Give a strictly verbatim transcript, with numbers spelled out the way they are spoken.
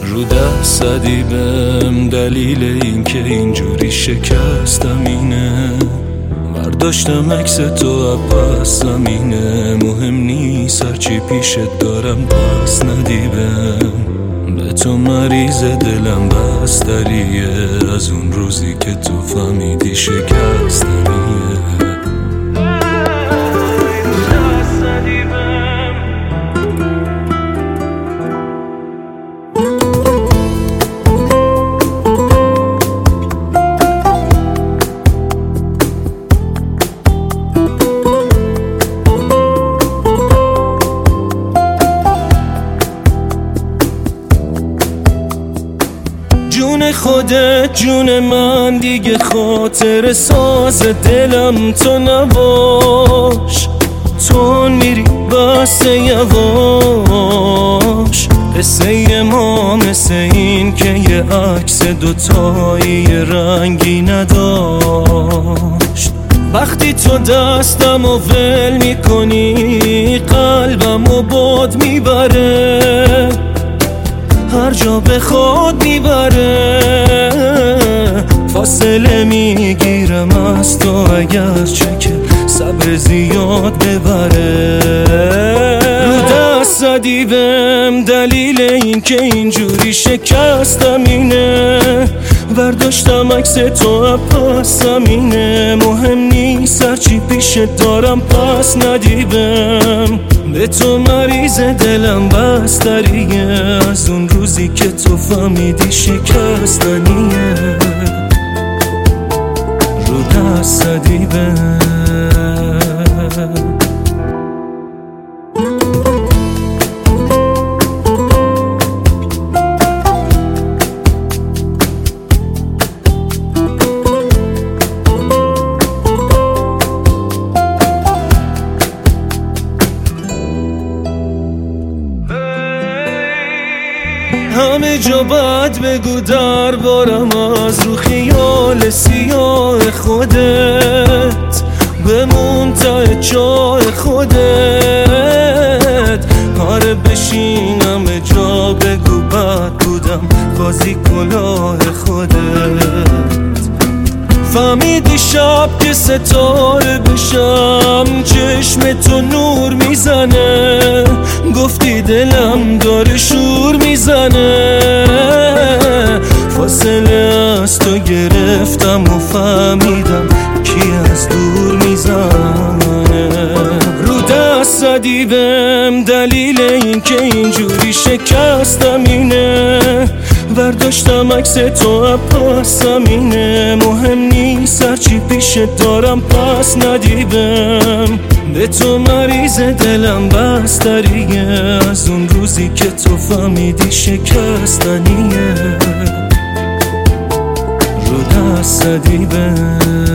رو دست زدی بهم، دلیل این که اینجوری شکستم اینه. برداشتم عکس تو پس زمینه، مهم نیست هرچی پیشت دارم پس ندی بهم. به تو مریض دلم بستریه، از اون روزی که تو فهمیدی شکستنیه. جون خودت جون من، دیگه خاطر ساز دلم تو نباش. تو میری بس یواش، قصه ما مثل این که یه عکس دوتایی رنگی نداشت. وقتی تو دستم و ول میکنی، قلبم و باد میبره، هر جا به خود میبره. فاصله میگیرم از تو اگر چه که صبر زیاد ببره. رو دست زدی بهم، دلیل این که اینجوری شکستم اینه. برداشتم عکس تو پس زمینه، مهم نیست هرچی پیشت دارم پس ندی بهم. به تو مریض دلم بستریه، از اون روزی که تو فهمیدی شکستنیه. رو دست زدی بهم. همه جا بد بگو دربارم، از رو خیال سیاه خودت بمون ته جای خودت. آره بشینم جا بگو بد بودم، بازی کلاه خودت. فهمیدی شب که ستاره بشم، چشم تو نور میزنه. گفتی دلم داره شور میزنه، فاصله از تو گرفتم و فهمیدم کی از دور میزنه. رو دست زدی بهم، دلیل این که اینجوری شکستم اینه. برداشتم عکس تو پس زمینه، مهم نیست هرچی پیشت دارم پس ندی بهم. به تو مریض دلم بستریه، از اون روزی که تو فهمیدی شکستنیه. رو دست زدی بهم.